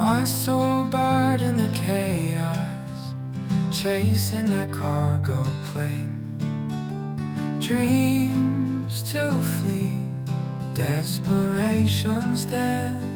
My soul buried in the chaos, chasing that cargo plane. Dreams to flee, desperation's dead.